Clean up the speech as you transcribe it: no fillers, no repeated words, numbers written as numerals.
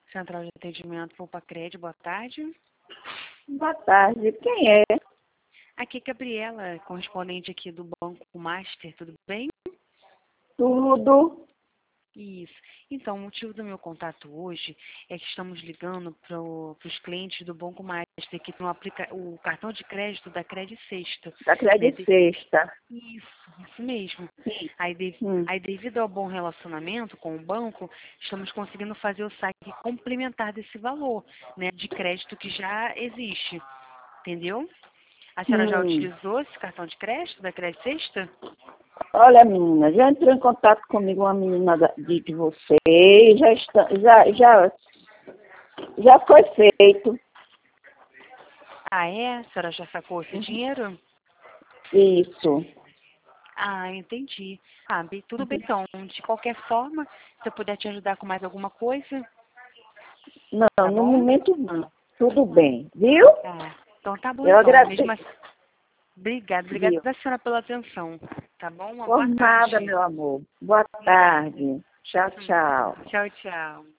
Central de Atendimento Poupa-Cred, boa tarde. Boa tarde. Quem é? Aqui é Gabriela, correspondente aqui do Banco Master, tudo bem? Tudo. Isso. Então, o motivo do meu contato hoje é que estamos ligando para os clientes do Banco Master que não aplica o cartão de crédito da Cred Sexta. Da Cred Sexta. Isso mesmo. Sim. Aí, devido ao bom relacionamento com o banco, estamos conseguindo fazer o saque complementar desse valor, né, de crédito que já existe. Entendeu? A senhora já utilizou esse cartão de crédito da Cred Sexta? Olha, menina, já entrou em contato comigo uma menina de você, já foi feito. Ah, é? A senhora já sacou esse dinheiro? Isso. Ah, entendi. Ah, bem, tudo bem então. De qualquer forma, se eu puder te ajudar com mais alguma coisa, Não, tá no bom? momento não. Tudo bem, viu? Ah, então tá bom Eu então. agradeço. Mesmo assim, obrigada Viu? a senhora pela atenção. Tá bom? Uma Por boa nada, tarde. meu amor. Boa tarde. Tchau, tchau. Tchau, tchau.